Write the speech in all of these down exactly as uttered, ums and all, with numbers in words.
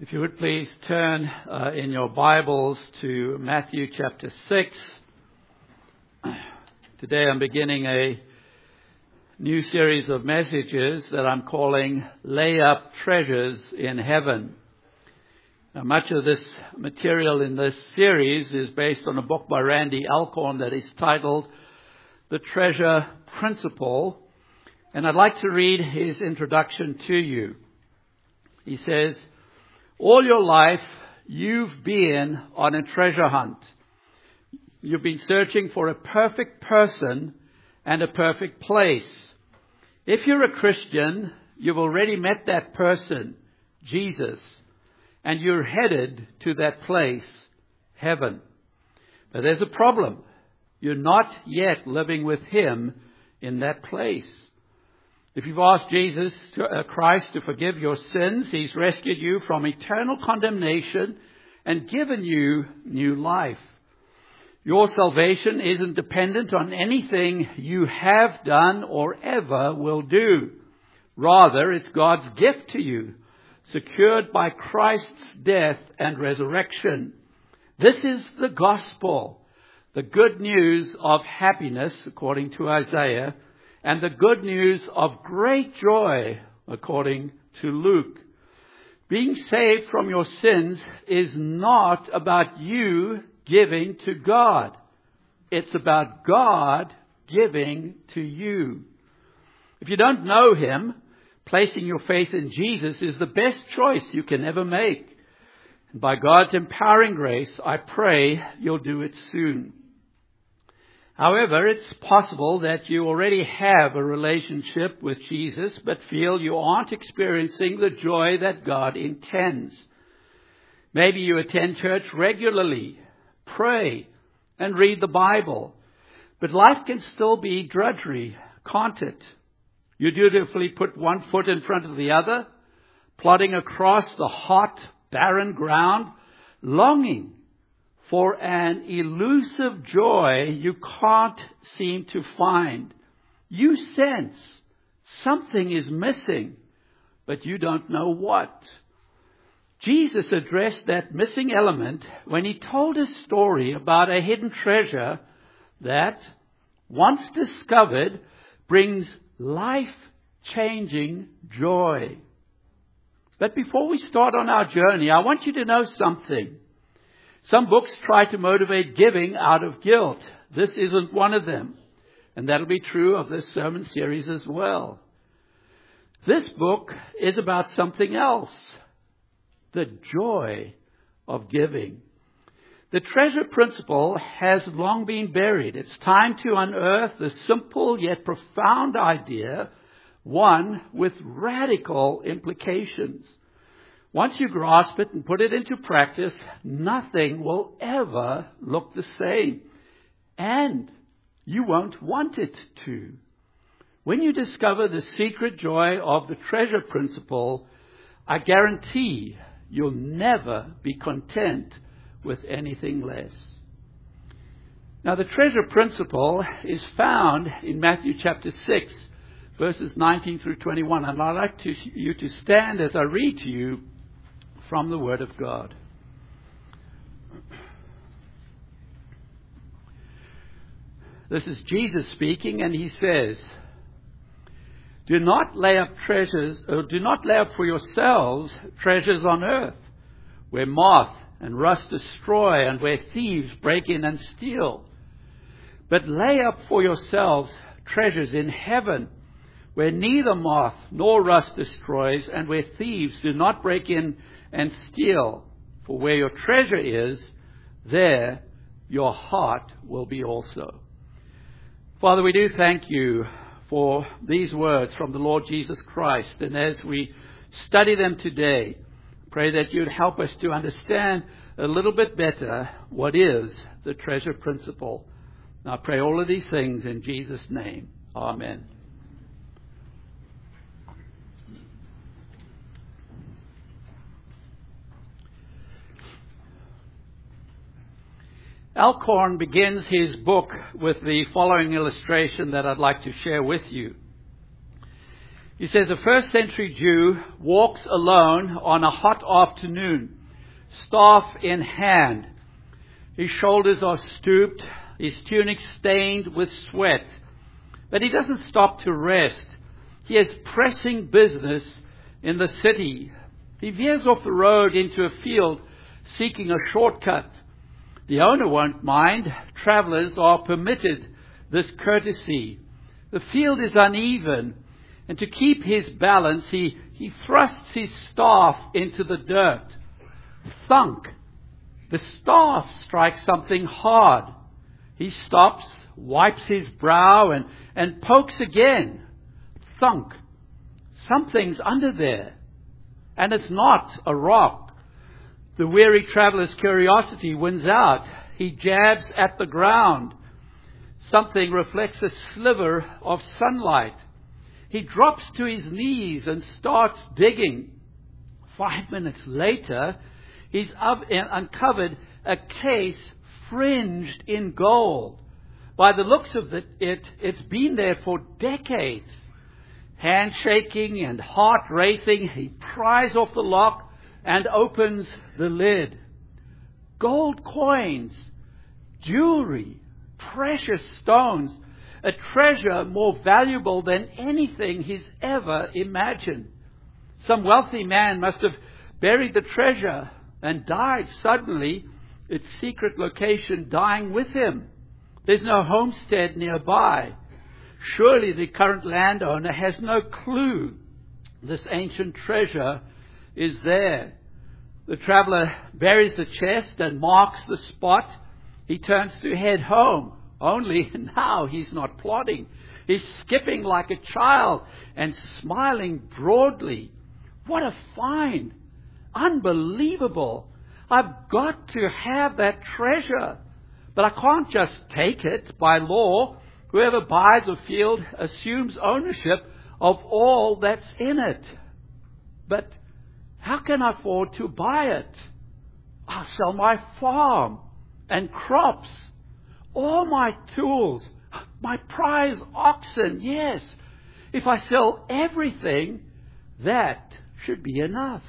If you would please turn uh, in your Bibles to Matthew chapter six. Today I'm beginning a new series of messages that I'm calling Lay Up Treasures in Heaven. Now, much of this material in this series is based on a book by Randy Alcorn that is titled The Treasure Principle. And I'd like to read his introduction to you. He says, all your life, you've been on a treasure hunt. You've been searching for a perfect person and a perfect place. If you're a Christian, you've already met that person, Jesus, and you're headed to that place, heaven. But there's a problem. You're not yet living with Him in that place. If you've asked Jesus to, uh, Christ to forgive your sins, He's rescued you from eternal condemnation and given you new life. Your salvation isn't dependent on anything you have done or ever will do. Rather, it's God's gift to you, secured by Christ's death and resurrection. This is the gospel, the good news of happiness, according to Isaiah, and the good news of great joy, according to Luke. Being saved from your sins is not about you giving to God. It's about God giving to you. If you don't know Him, placing your faith in Jesus is the best choice you can ever make. And by God's empowering grace, I pray you'll do it soon. However, it's possible that you already have a relationship with Jesus, but feel you aren't experiencing the joy that God intends. Maybe you attend church regularly, pray, and read the Bible, but life can still be drudgery, can't it? You dutifully put one foot in front of the other, plodding across the hot, barren ground, longing for an elusive joy you can't seem to find. You sense something is missing, but you don't know what. Jesus addressed that missing element when He told a story about a hidden treasure that, once discovered, brings life-changing joy. But before we start on our journey, I want you to know something. Some books try to motivate giving out of guilt. This isn't one of them. And that'll be true of this sermon series as well. This book is about something else. The joy of giving. The treasure principle has long been buried. It's time to unearth the simple yet profound idea, one with radical implications. Once you grasp it and put it into practice, nothing will ever look the same. And you won't want it to. When you discover the secret joy of the treasure principle, I guarantee you'll never be content with anything less. Now, the treasure principle is found in Matthew chapter six, verses nineteen through twenty-one. And I'd like to, you to stand as I read to you from the Word of God. This is Jesus speaking, and He says, Do not lay up treasures, or do not lay up for yourselves treasures on earth, where moth and rust destroy, and where thieves break in and steal. But lay up for yourselves treasures in heaven, where neither moth nor rust destroys, and where thieves do not break in and steal. For where your treasure is, there your heart will be also. Father, we do thank You for these words from the Lord Jesus Christ. And as we study them today, pray that You'd help us to understand a little bit better what is the treasure principle. Now I pray all of these things in Jesus' name. Amen. Alcorn begins his book with the following illustration that I'd like to share with you. He says a first century Jew walks alone on a hot afternoon, staff in hand. His shoulders are stooped, his tunic stained with sweat. But he doesn't stop to rest. He has pressing business in the city. He veers off the road into a field seeking a shortcut. The owner won't mind. Travelers are permitted this courtesy. The field is uneven, and to keep his balance, he, he thrusts his staff into the dirt. Thunk! The staff strikes something hard. He stops, wipes his brow, and, and pokes again. Thunk! Something's under there. And it's not a rock. The weary traveler's curiosity wins out. He jabs at the ground. Something reflects a sliver of sunlight. He drops to his knees and starts digging. Five minutes later, he's uncovered a case fringed in gold. By the looks of it, it, it's been there for decades. Hand shaking and heart racing, he pries off the lock and opens the lid. Gold coins, jewelry, precious stones, a treasure more valuable than anything he's ever imagined. Some wealthy man must have buried the treasure and died suddenly, its secret location dying with him. There's no homestead nearby. Surely the current landowner has no clue this ancient treasure is there. The traveler buries the chest and marks the spot. He turns to head home. Only now he's not plodding. He's skipping like a child and smiling broadly. What a find! Unbelievable! I've got to have that treasure. But I can't just take it by law. Whoever buys a field assumes ownership of all that's in it. But how can I afford to buy it? I'll sell my farm and crops, all my tools, my prize oxen. Yes, if I sell everything, that should be enough.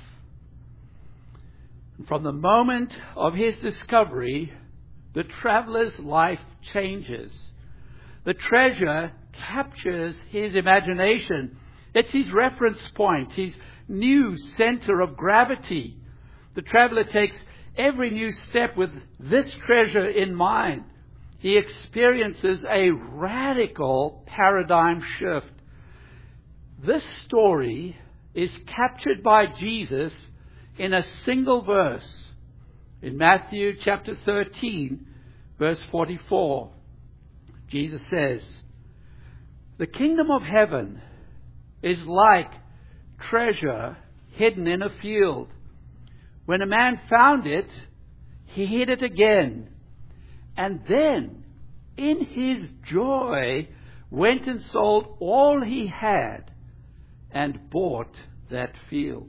From the moment of his discovery, the traveler's life changes. The treasure captures his imagination. It's his reference point, his new center of gravity. The traveler takes every new step with this treasure in mind. He experiences a radical paradigm shift. This story is captured by Jesus in a single verse in Matthew chapter thirteen, verse forty-four. Jesus says, "The kingdom of heaven is like treasure hidden in a field. When a man found it, he hid it again, and then, in his joy, went and sold all he had and bought that field."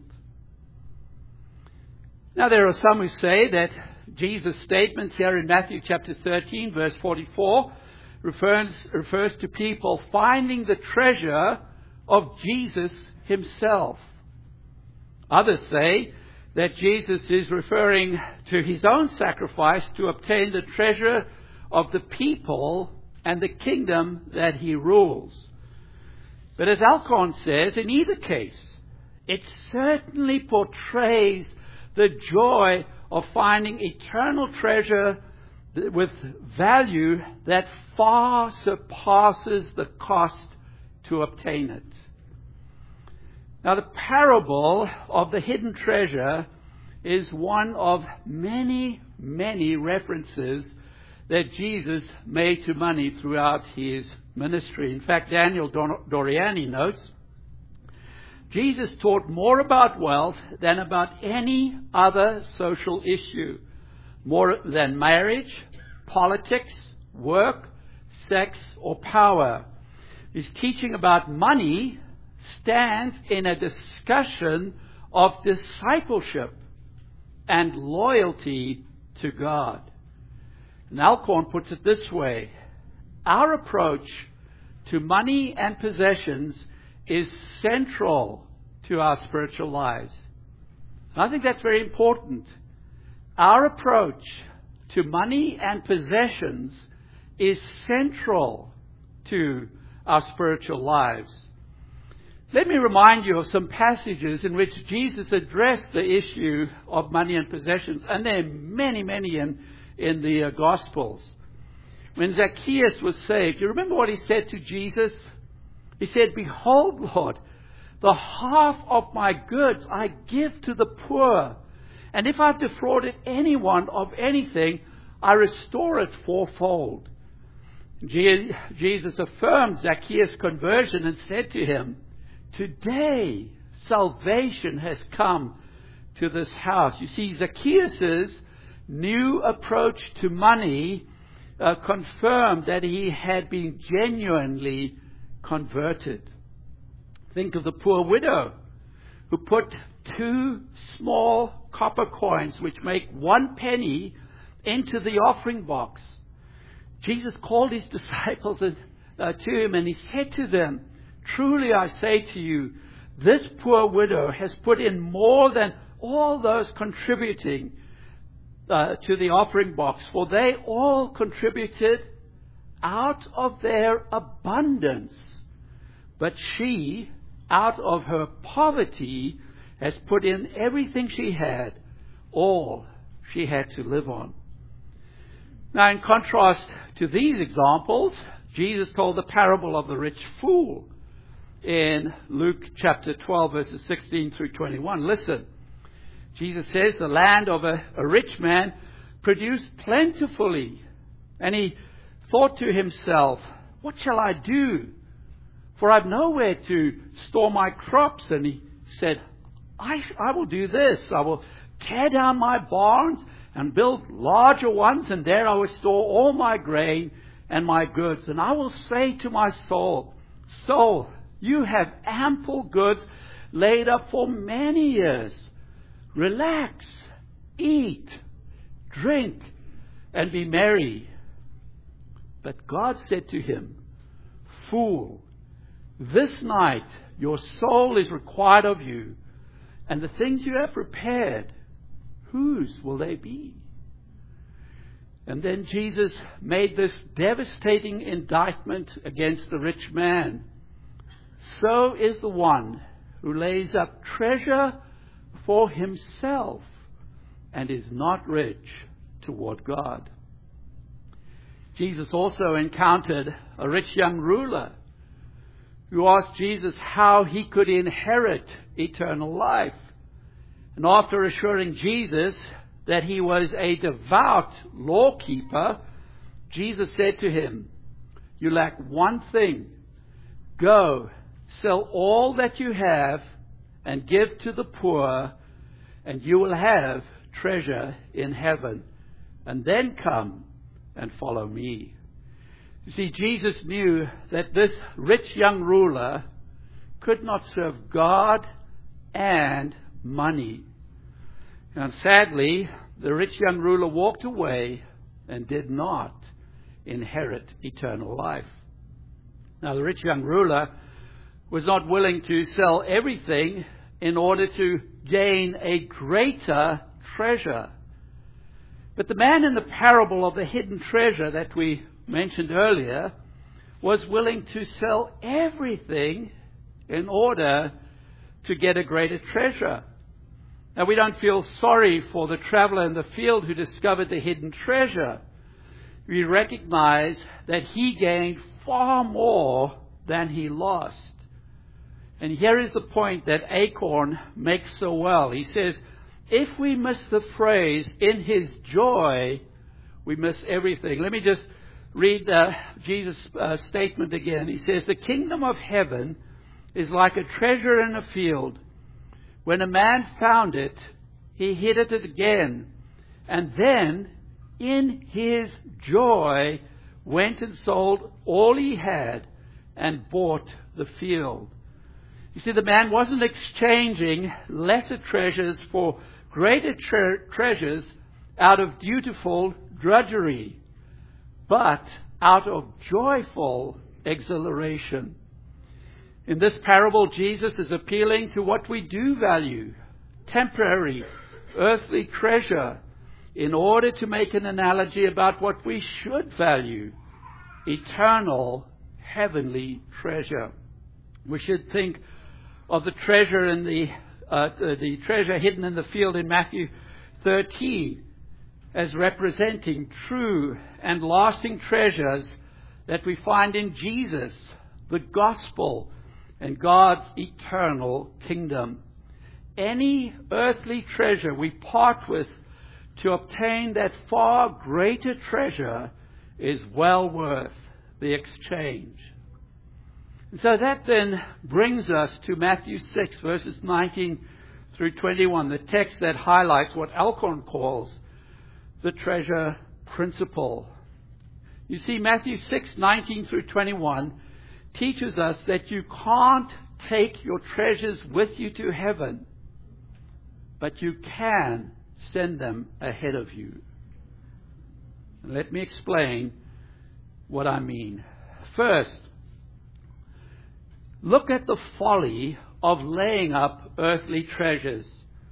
Now, there are some who say that Jesus' statements here in Matthew chapter thirteen, verse forty-four, refers, refers to people finding the treasure of Jesus himself. Others say that Jesus is referring to his own sacrifice to obtain the treasure of the people and the kingdom that he rules. But as Alcorn says, in either case, it certainly portrays the joy of finding eternal treasure with value that far surpasses the cost to obtain it. Now, the parable of the hidden treasure is one of many, many references that Jesus made to money throughout his ministry. In fact, Daniel Doriani notes, Jesus taught more about wealth than about any other social issue, more than marriage, politics, work, sex, or power. His teaching about money stands in a discussion of discipleship and loyalty to God. And Alcorn puts it this way: our approach to money and possessions is central to our spiritual lives. And I think that's very important. Our approach to money and possessions is central to our spiritual lives. Let me remind you of some passages in which Jesus addressed the issue of money and possessions, and there are many, many in, in the uh, Gospels. When Zacchaeus was saved, you remember what he said to Jesus? He said, "Behold, Lord, the half of my goods I give to the poor, and if I've defrauded anyone of anything, I restore it fourfold." Je- Jesus affirmed Zacchaeus' conversion and said to him, "Today salvation has come to this house." You see, Zacchaeus' new approach to money uh, confirmed that he had been genuinely converted. Think of the poor widow who put two small copper coins, which make one penny, into the offering box. Jesus called his disciples uh, to him, and he said to them, "Truly I say to you, this poor widow has put in more than all those contributing uh, to the offering box, for they all contributed out of their abundance. But she, out of her poverty, has put in everything she had, all she had to live on." Now, in contrast to these examples, Jesus told the parable of the rich fool in Luke chapter twelve, verses sixteen through twenty-one. Listen, Jesus says, "The land of a, a rich man produced plentifully, and he thought to himself, 'What shall I do? For I've nowhere to store my crops.' And he said, I, I will do this. I will tear down my barns and build larger ones, and there I will store all my grain and my goods. And I will say to my soul, Soul, you have ample goods laid up for many years. Relax, eat, drink, and be merry." But God said to him, "Fool, this night your soul is required of you, and the things you have prepared, whose will they be?" And then Jesus made this devastating indictment against the rich man. "So is the one who lays up treasure for himself and is not rich toward God." Jesus also encountered a rich young ruler who asked Jesus how he could inherit eternal life. And after assuring Jesus that he was a devout lawkeeper, Jesus said to him, "You lack one thing. Go, sell all that you have and give to the poor, and you will have treasure in heaven. And then come and follow me." You see, Jesus knew that this rich young ruler could not serve God and money. And sadly, the rich young ruler walked away and did not inherit eternal life. Now, the rich young ruler was not willing to sell everything in order to gain a greater treasure. But the man in the parable of the hidden treasure that we mentioned earlier was willing to sell everything in order to get a greater treasure. Now, we don't feel sorry for the traveler in the field who discovered the hidden treasure. We recognize that he gained far more than he lost. And here is the point that Acorn makes so well. He says, if we miss the phrase, "in his joy," we miss everything. Let me just read uh, Jesus' uh, statement again. He says, "The kingdom of heaven is like a treasure in a field. When a man found it, he hid it again, and then, in his joy, went and sold all he had and bought the field." You see, the man wasn't exchanging lesser treasures for greater tre- treasures out of dutiful drudgery, but out of joyful exhilaration. In this parable, Jesus is appealing to what we do value, temporary, earthly treasure, in order to make an analogy about what we should value, eternal, heavenly treasure. We should think of the treasure in the uh, the, the treasure hidden in the field in Matthew thirteen as representing true and lasting treasures that we find in Jesus, the gospel, and God's eternal kingdom. Any earthly treasure we part with to obtain that far greater treasure is well worth the exchange. And so that then brings us to Matthew six, verses nineteen through twenty-one, the text that highlights what Alcorn calls the treasure principle. You see, Matthew six, nineteen through twenty-one teaches us that you can't take your treasures with you to heaven, but you can send them ahead of you. And let me explain what I mean. First, look at the folly of laying up earthly treasures.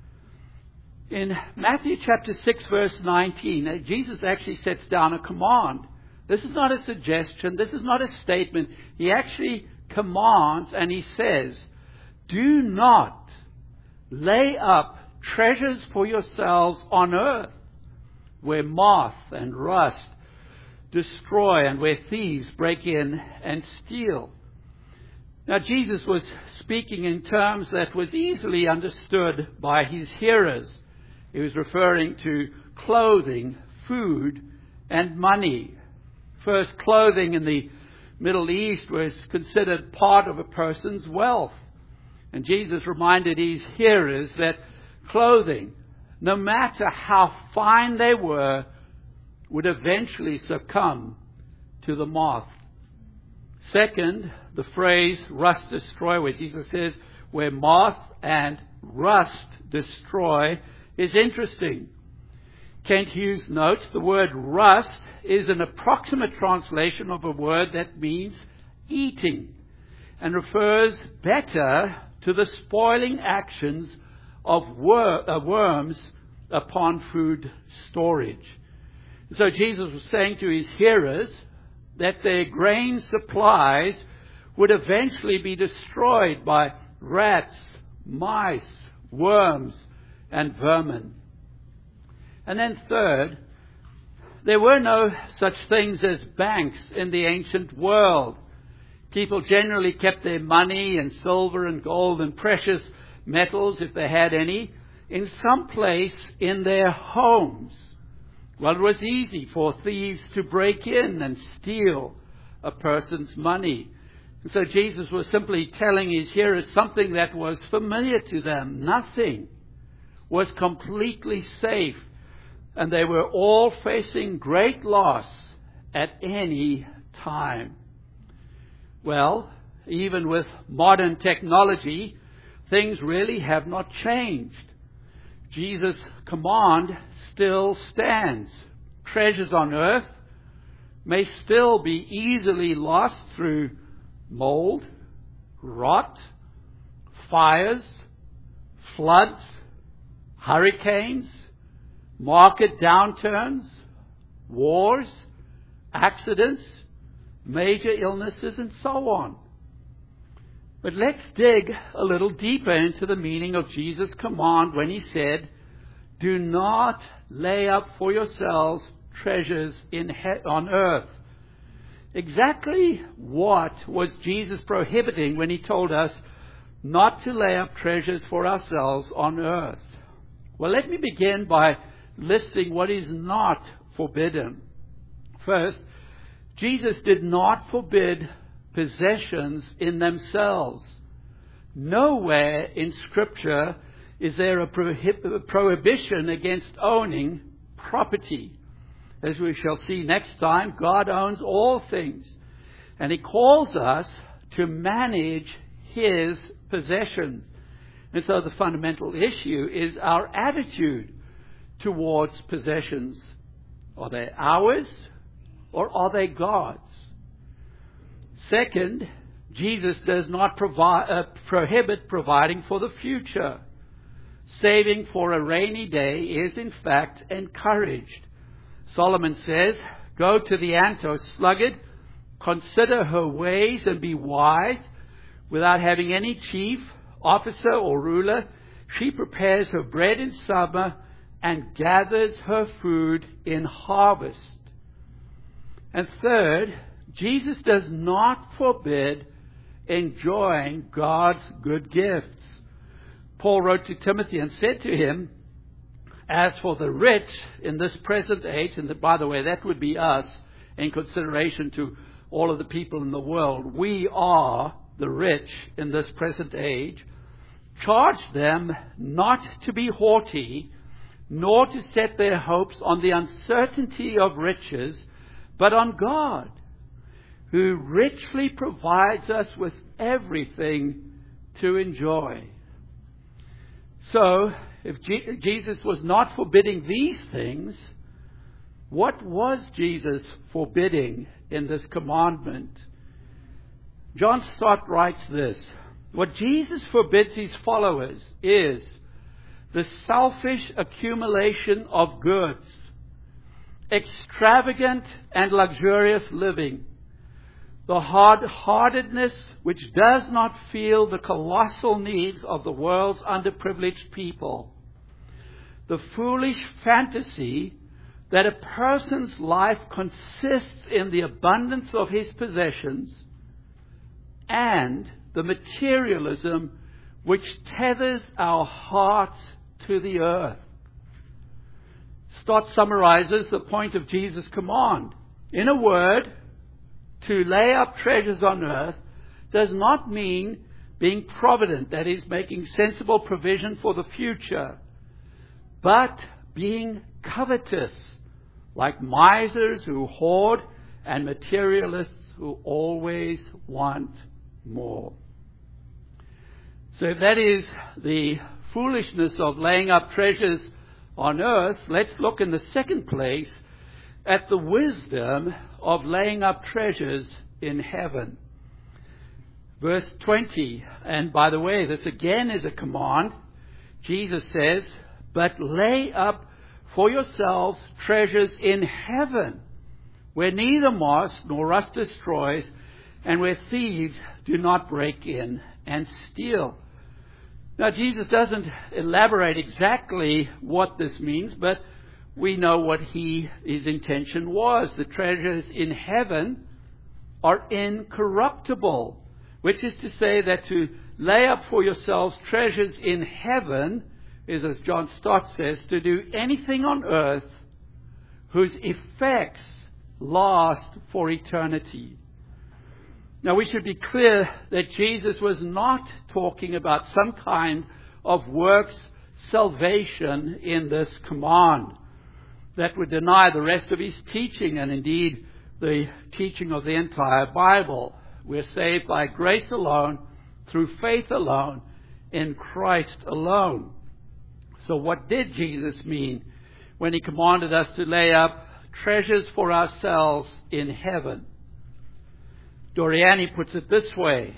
In Matthew chapter six, verse nineteen, Jesus actually sets down a command. This is not a suggestion. This is not a statement. He actually commands, and he says, do not lay up treasures for yourselves on earth, where moth and rust destroy and where thieves break in and steal. Now, Jesus was speaking in terms that was easily understood by his hearers. He was referring to clothing, food, and money. First, clothing in the Middle East was considered part of a person's wealth. And Jesus reminded his hearers that clothing, no matter how fine they were, would eventually succumb to the moth. Second, the phrase rust destroy, where Jesus says where moth and rust destroy, is interesting. Kent Hughes notes the word rust is an approximate translation of a word that means eating and refers better to the spoiling actions of wor- uh, worms upon food storage. So Jesus was saying to his hearers that their grain supplies would eventually be destroyed by rats, mice, worms, and vermin. And then third, there were no such things as banks in the ancient world. People generally kept their money and silver and gold and precious metals, if they had any, in some place in their homes. Well, it was easy for thieves to break in and steal a person's money. And so Jesus was simply telling his hearers something that was familiar to them. Nothing was completely safe, and they were all facing great loss at any time. Well, even with modern technology, things really have not changed. Jesus' command still stands. Treasures on earth may still be easily lost through mold, rot, fires, floods, hurricanes, market downturns, wars, accidents, major illnesses, and so on. But let's dig a little deeper into the meaning of Jesus' command when he said, do not lay up for yourselves treasures in he- on earth. Exactly what was Jesus prohibiting when he told us not to lay up treasures for ourselves on earth? Well, let me begin by listing what is not forbidden. First, Jesus did not forbid possessions in themselves. Nowhere in Scripture is there a prohib- prohibition against owning property. As we shall see next time, God owns all things, and he calls us to manage his possessions. And so the fundamental issue is our attitude towards possessions. Are they ours or are they God's? Second, Jesus does not provi- uh, prohibit providing for the future. Saving for a rainy day is in fact encouraged. Solomon says, "Go to the ant, O sluggard, consider her ways and be wise. Without having any chief, officer, or ruler, she prepares her bread in summer and gathers her food in harvest." And third, Jesus does not forbid enjoying God's good gifts. Paul wrote to Timothy and said to him, "As for the rich in this present age," and by the way, that would be us in consideration to all of the people in the world, we are the rich in this present age, "charge them not to be haughty, nor to set their hopes on the uncertainty of riches, but on God, who richly provides us with everything to enjoy." So, if G- Jesus was not forbidding these things, what was Jesus forbidding in this commandment? John Stott writes this: "What Jesus forbids his followers is the selfish accumulation of goods, extravagant and luxurious living, the hard-heartedness which does not feel the colossal needs of the world's underprivileged people, the foolish fantasy that a person's life consists in the abundance of his possessions, and the materialism which tethers our hearts to the earth." Stott summarizes the point of Jesus' command. In a word, to lay up treasures on earth does not mean being provident, that is, making sensible provision for the future, but being covetous, like misers who hoard and materialists who always want more. So if that is the foolishness of laying up treasures on earth, let's look in the second place at the wisdom of laying up treasures in heaven. Verse twenty, and by the way, this again is a command. Jesus says, "But lay up for yourselves treasures in heaven, where neither moth nor rust destroys, and where thieves do not break in and steal." Now, Jesus doesn't elaborate exactly what this means, but we know what he, his intention was. The treasures in heaven are incorruptible, which is to say that to lay up for yourselves treasures in heaven is, as John Stott says, to do anything on earth whose effects last for eternity. Now, we should be clear that Jesus was not talking about some kind of works salvation in this command. That would deny the rest of his teaching and indeed the teaching of the entire Bible. We're saved by grace alone, through faith alone, in Christ alone. So what did Jesus mean when he commanded us to lay up treasures for ourselves in heaven? Doriani puts it this way: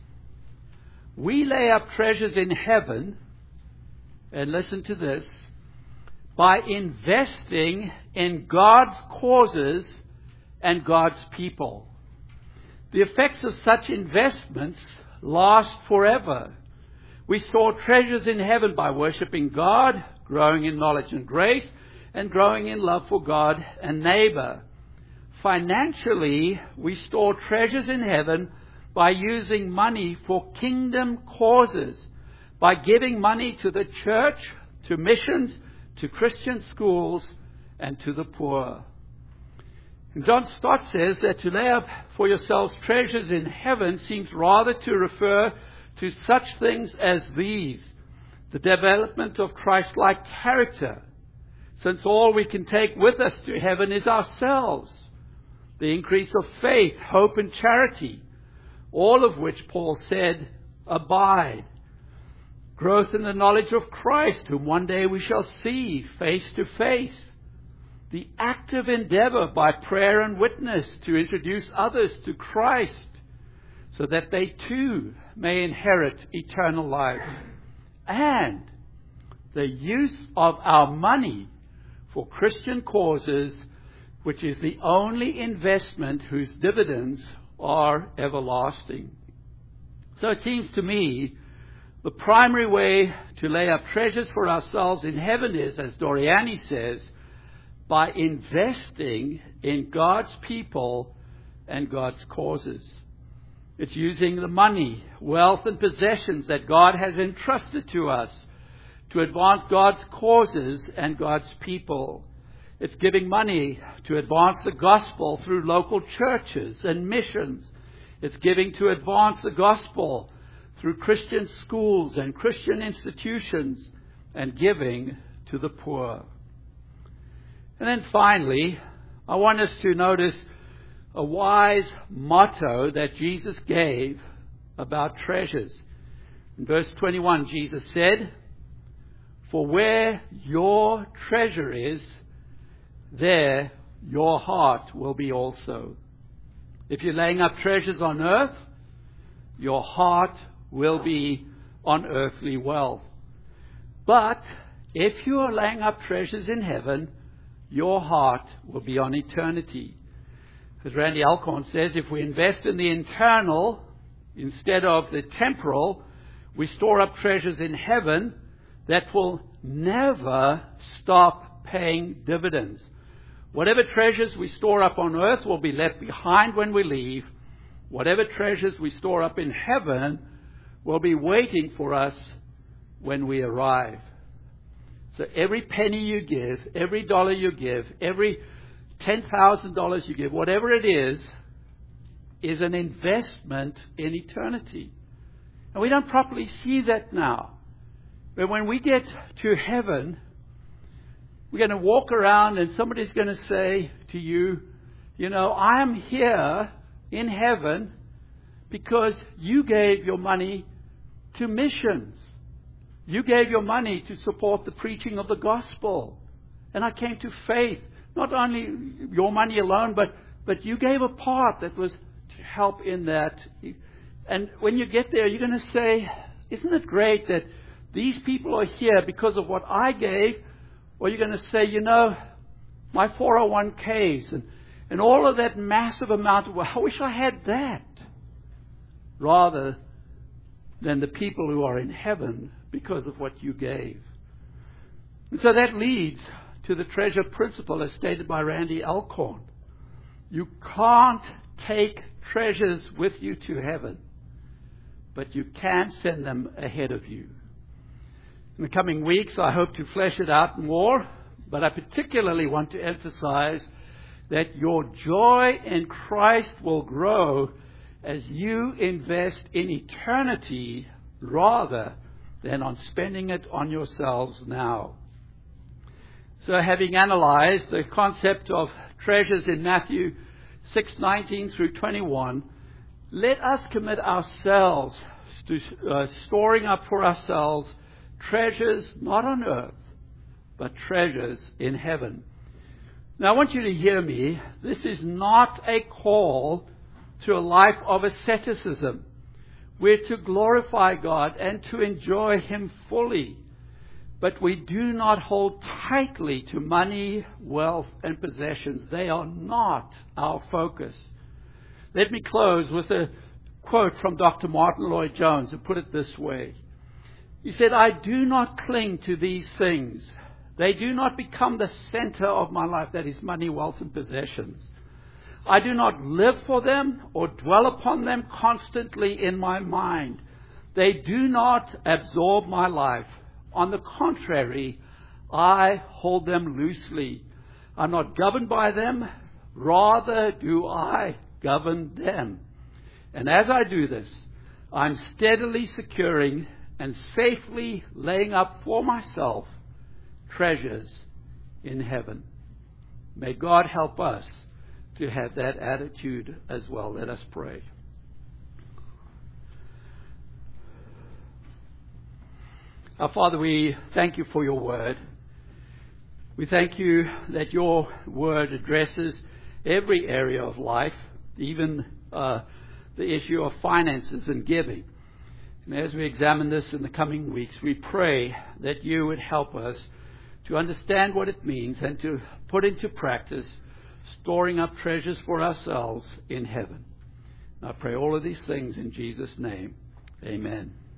we lay up treasures in heaven, and listen to this, by investing in God's causes and God's people. The effects of such investments last forever. We store treasures in heaven by worshiping God, growing in knowledge and grace, and growing in love for God and neighbor. Financially, we store treasures in heaven by using money for kingdom causes, by giving money to the church, to missions, to Christian schools, and to the poor. And John Stott says that to lay up for yourselves treasures in heaven seems rather to refer to such things as these: the development of Christ-like character, since all we can take with us to heaven is ourselves; the increase of faith, hope, and charity, all of which Paul said abide; growth in the knowledge of Christ, whom one day we shall see face to face; the active endeavor by prayer and witness to introduce others to Christ, so that they too may inherit eternal life. And the use of our money for Christian causes, which is the only investment whose dividends are everlasting. So it seems to me the primary way to lay up treasures for ourselves in heaven is, as Doriani says, by investing in God's people and God's causes. It's using the money, wealth, and possessions that God has entrusted to us to advance God's causes and God's people. It's giving money to advance the gospel through local churches and missions. It's giving to advance the gospel through Christian schools and Christian institutions, and giving to the poor. And then finally, I want us to notice a wise motto that Jesus gave about treasures. In verse twenty-one, Jesus said, "For where your treasure is, there your heart will be also." If you're laying up treasures on earth, your heart will be on earthly wealth. But if you are laying up treasures in heaven, your heart will be on eternity. As Randy Alcorn says, if we invest in the internal instead of the temporal, we store up treasures in heaven that will never stop paying dividends. Whatever treasures we store up on earth will be left behind when we leave. Whatever treasures we store up in heaven will be waiting for us when we arrive. So every penny you give, every dollar you give, every ten thousand dollars you give, whatever it is, is an investment in eternity. And we don't properly see that now. But when we get to heaven, we're going to walk around and somebody's going to say to you, you know, I am here in heaven because you gave your money to missions. You gave your money to support the preaching of the gospel. And I came to faith. Not only your money alone, but, but you gave a part that was to help in that. And when you get there, you're going to say, isn't it great that these people are here because of what I gave? Or you're going to say, you know, my four oh one k's and, and all of that massive amount of, well, I wish I had that. Rather than the people who are in heaven because of what you gave. And so that leads to the treasure principle as stated by Randy Alcorn. You can't take treasures with you to heaven, but you can send them ahead of you. In the coming weeks, I hope to flesh it out more, but I particularly want to emphasize that your joy in Christ will grow as you invest in eternity rather than on spending it on yourselves now. So having analyzed the concept of treasures in Matthew six nineteen through twenty-one, let us commit ourselves to uh, storing up for ourselves treasures not on earth, but treasures in heaven. Now I want you to hear me. This is not a call to a life of asceticism. We're to glorify God and to enjoy Him fully. But we do not hold tightly to money, wealth, and possessions. They are not our focus. Let me close with a quote from Doctor Martin Lloyd-Jones, who put it this way. He said, "I do not cling to these things. They do not become the center of my life," that is money, wealth, and possessions. "I do not live for them or dwell upon them constantly in my mind. They do not absorb my life. On the contrary, I hold them loosely. I'm not governed by them. Rather do I govern them. And as I do this, I'm steadily securing and safely laying up for myself treasures in heaven." May God help us to have that attitude as well. Let us pray. Our Father, we thank you for your word. We thank you that your word addresses every area of life, even uh, the issue of finances and giving. And as we examine this in the coming weeks, we pray that you would help us to understand what it means and to put into practice storing up treasures for ourselves in heaven. I pray all of these things in Jesus' name. Amen.